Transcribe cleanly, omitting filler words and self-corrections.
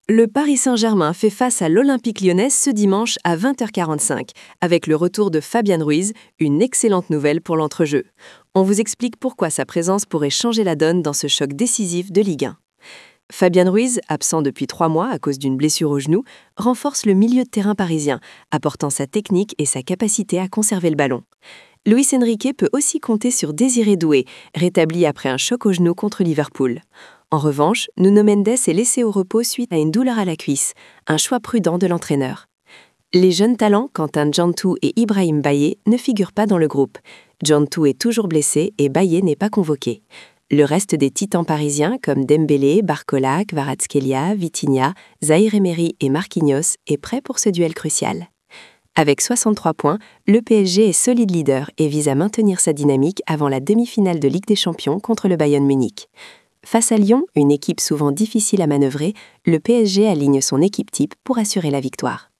Le Paris Saint-Germain fait face à l'Olympique lyonnais ce dimanche à 20h45, avec le retour de Fabian Ruiz, une excellente nouvelle pour l'entrejeu. On vous explique pourquoi sa présence pourrait changer la donne dans ce choc décisif de Ligue 1. Fabian Ruiz, absent depuis 3 mois à cause d'une blessure au genou, renforce le milieu de terrain parisien, apportant sa technique et sa capacité à conserver le ballon. Luis Enrique peut aussi compter sur Désiré Doué, rétabli après un choc au genou contre Liverpool. En revanche, Nuno Mendes est laissé au repos suite à une douleur à la cuisse, un choix prudent de l'entraîneur. Les jeunes talents, Quentin Djantou et Ibrahim Baye, ne figurent pas dans le groupe. Djantou est toujours blessé et Baye n'est pas convoqué. Le reste des titans parisiens, comme Dembélé, Barcola, Kvaratskhelia, Vitinha, Zahir Emery et Marquinhos, est prêt pour ce duel crucial. Avec 63 points, le PSG est solide leader et vise à maintenir sa dynamique avant la demi-finale de Ligue des Champions contre le Bayern Munich. Face à Lyon, une équipe souvent difficile à manœuvrer, le PSG aligne son équipe type pour assurer la victoire.